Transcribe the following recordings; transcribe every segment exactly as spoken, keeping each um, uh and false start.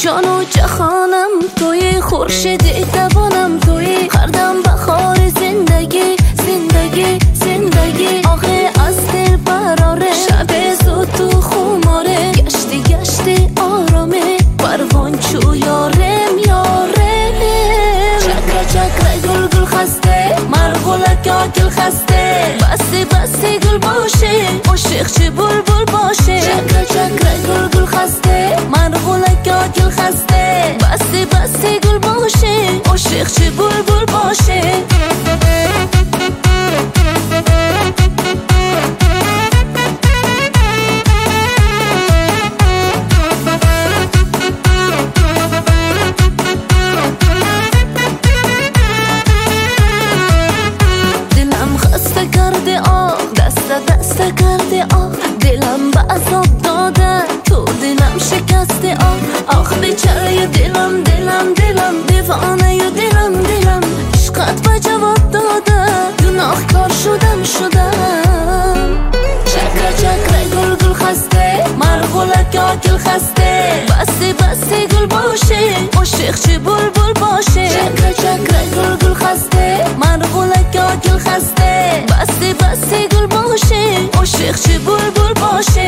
جان و جهانم توی، خورشید توانم توی، هر دم بهار زندگی زندگی زندگی. آخه از دل براره شب زود تو خماره، گشتی گشتی آرامه پروان چو یارم یارم. چکر چکر گل گل خسته مرغولک آکل خسته، بسی بسی گل باشه عاشق چه بلبل باشه. چکر چکر گل گل خسته مرغولک آکل خسته، بسی بسی گل باشه عاشق چه بلبل باشه. دسته کرده آه، دلم به عذاب داده تو دلم شکسته آه. آخ بیچاره دلم دلم دلم دیوانه ی دلم دلم، عشقت به جواب داده گناهکار شدم شدم. چکر چکر گل گل خسته مرغولک آکل خسته، بسی بسی گل باشه عاشق چه بلبل باشه. چکر چکر گل گل خسته مرغولک آکل خسته، بسی بسی گل باشه عاشق چه بلبل باشه.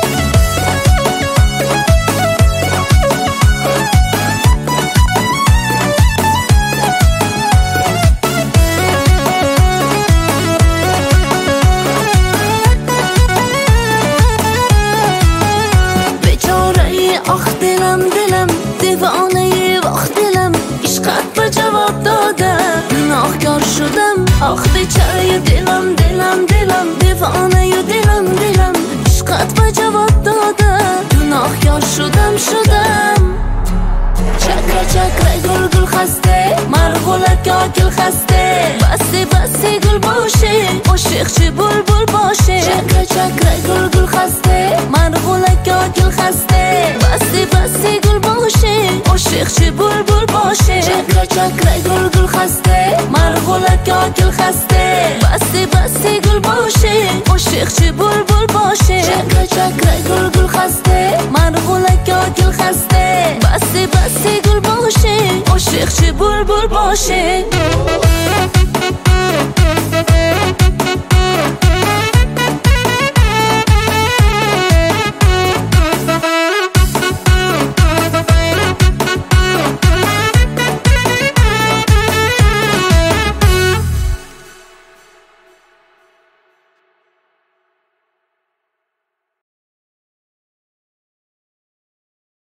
بیچاره آخ دلم دلم دیوانه وقت دلم، عشقت به جواب داده گناهکار شدم. آخ بیچاره دلم دلم دلم دیوانه ی دلم دلم، عشقت به جواب داده گناهکار شدم شدم. چکر چکر گل گل خسته مرغولک آکل خسته، بسی بسی گل باشه عاشق چه بلبل باشه. چکر چکر گل گل خسته مرغولک آکل خسته، بسی بسی گل باشه عاشق چه بلبل باشه. چکر چکر گل گل خسته مرغولک آکل خسته، بسی بسی گل باشه عاشق چه بلبل باشه. چکر چکر گل گل خسته مرغولک